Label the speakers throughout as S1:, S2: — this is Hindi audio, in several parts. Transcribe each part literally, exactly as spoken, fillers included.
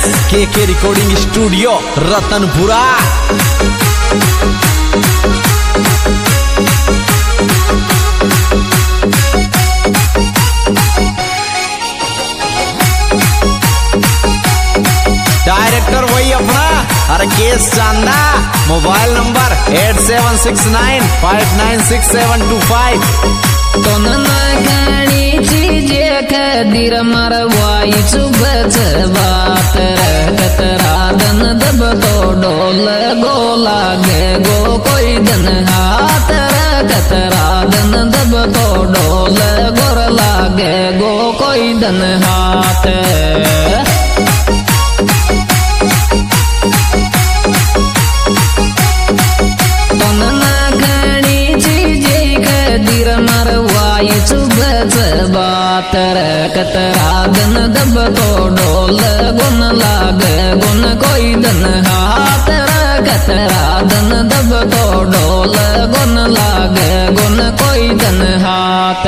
S1: प्रेजेंट्स के के रिकॉर्डिंग स्टूडियो रतनपुरा। डायरेक्टर वही अपना Rakesh Chanda. Mobile number eight seven six nine five nine six seven two five.
S2: तो नगणी चीजे खदीर मरवाई चुबच बात कतरा दन दब तो डोल गोला गे गो कोई दन हाथ कतरा दन दब तो डोल गोर लागे गो कोई दन हाथ। बात कतरा दन दब तो डोल गुन लाग गुन कोई दन हाथ कतरा दन दब तो डोल गुन लाग गुन कोई दन हाथ।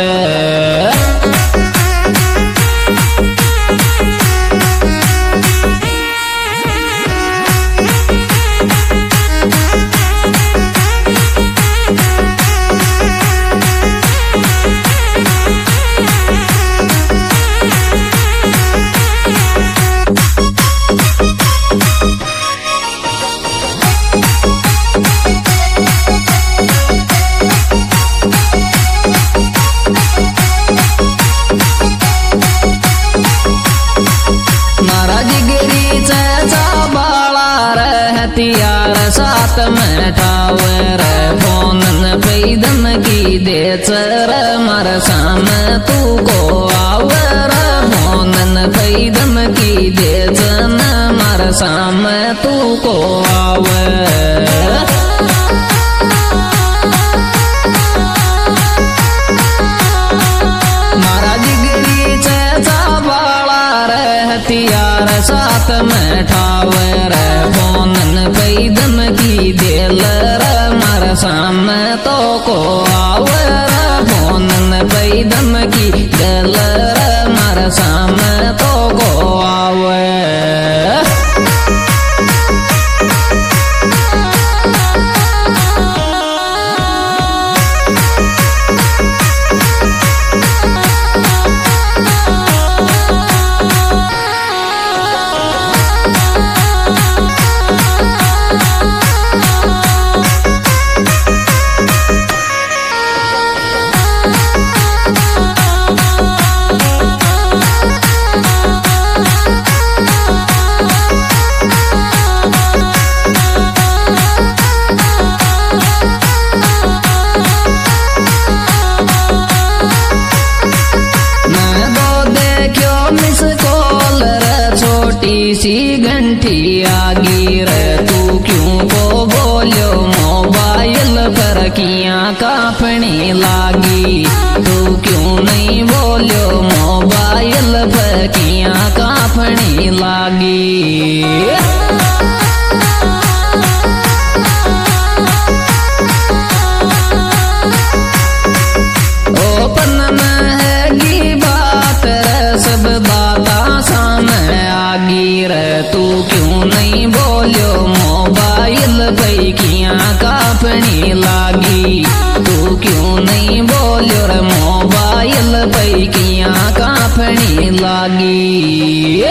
S2: हथियार सात में ठावर फोन पैदम की दे चर मर शाम तू को आवर फोन पैदम की दे चन मर शाम तू को आवर। हथियार साथ में ठावर फोन पैदम की दिल मर शाम तो को आवर फोन पैदम की दिल मर शाम तो को आवर। सी घंटी आगी रे तू क्यों को बोलो मोबाइल पर किया कापनी लागी। तू क्यों नहीं बोलो मोबाइल पर किया कापनी लागी। ओपन में है बात सब बाता सामने आगी रे तू क्यों नहीं बोलो मोबाइल पे किया कापनी लागी। तू क्यों नहीं बोलो रे मोबाइल पे किया कापनी लागी।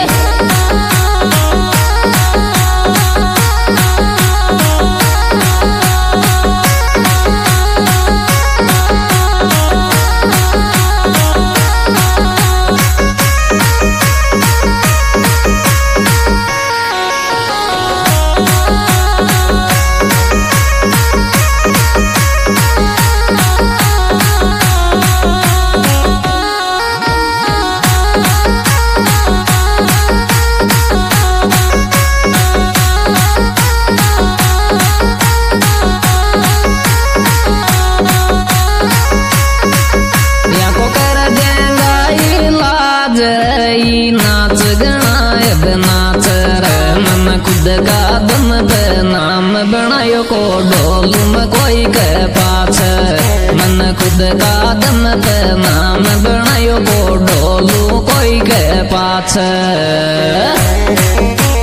S2: नाच रे मन खुद का दम पे नाम बनायो को डोलूम कोई के पाछ। मन खुद का दम पे नाम बनायो को डोलू कोई के पाछ।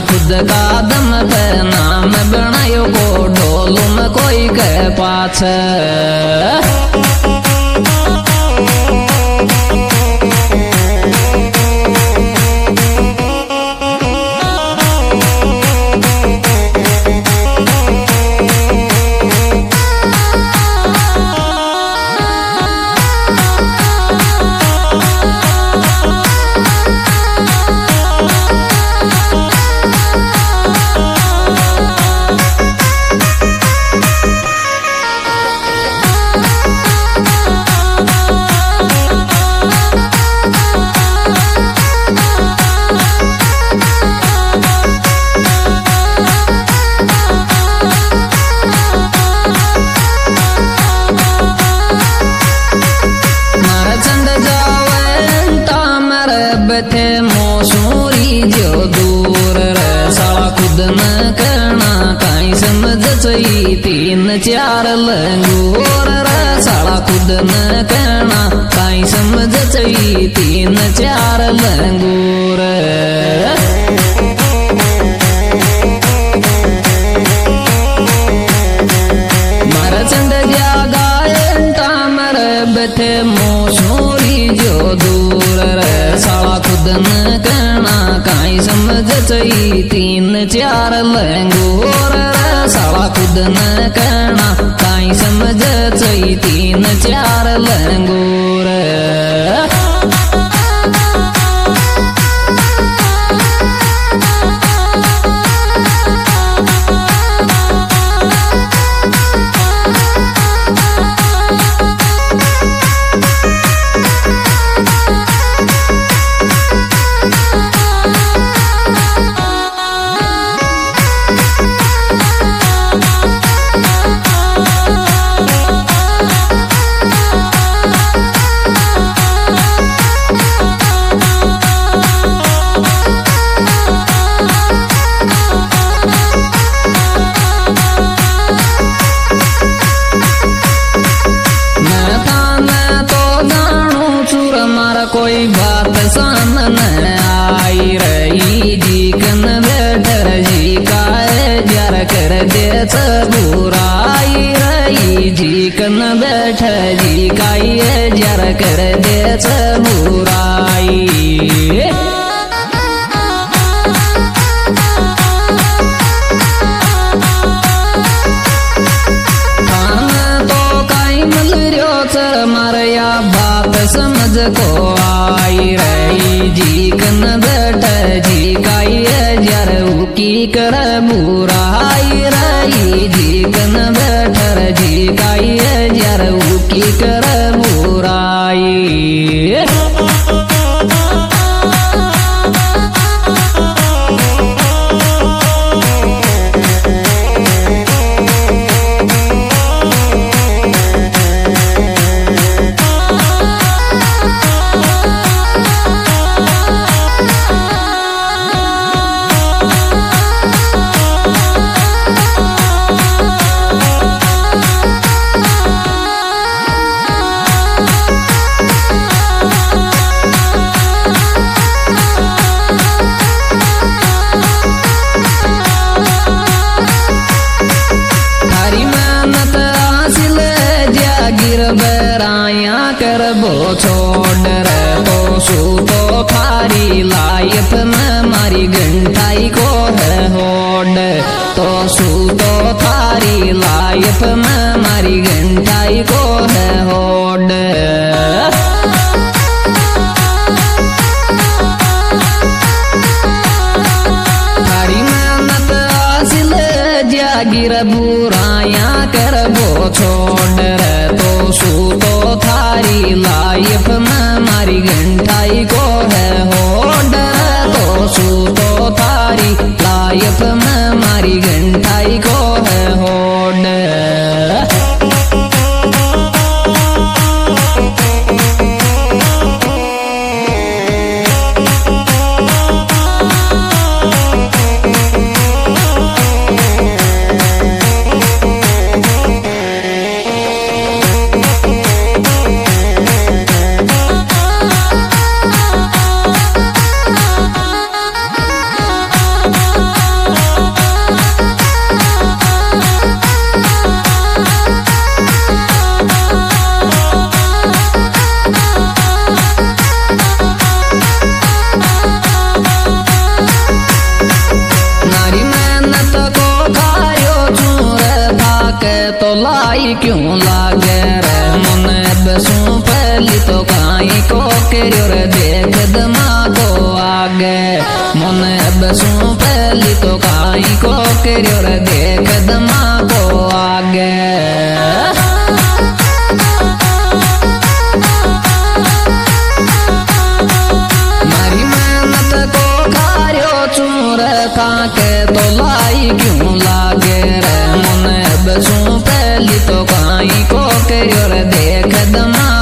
S2: खुद का दम पे नाम बनायो को ढोल में कोई के पाछे। थे मौसूरी जो दूर रे साला खुद न करना काई समझ चई तीन चार लंगूर रे साला खुद न करना काई समझ चई तीन चार लंगूर। मारा चंद जागा टामर बथे मौसूरी जो दूर रे साला खुद न करना काई समझ चई तीन चार लंगूर रे साला खुद न करना काई समझ चई तीन चार लंगूर। कोई बात सामने आई रही जी कन बैठर जी काए जर कर दे बुराई रही जी कन बैठ जी काई जर कर दे बुराई। मारया बात समझ को आई रही जी कन बैठ जी काई जर की कर बुराई रही जी कन बैठर जी काई जर की कर बुराई। बराया कर बो छोड़ रे तो सू तो थारी लाइफ में मारी घंटाई को है होड़ तो सू तो थारी लाइफ में मारी घंटाई को है होड़। थारी मेहनत हासिल जागिर बुराया कर बो छोड़ रे तो सू तो थारी लाइफ में मारी घंटाई को है होड़ तो सू तो थारी लाइफ में मारी घंटाई को है होड़। बसू पहली तो काई को करियो रे देख दमा को आगे मन बसू पहली तो काई को करियो रे देख दमा को आगे मारी मेहनत को खारियो चूर काके तो लाई क्यों लागे रे मन बसू पहली तो काई को करियो रे देख दमा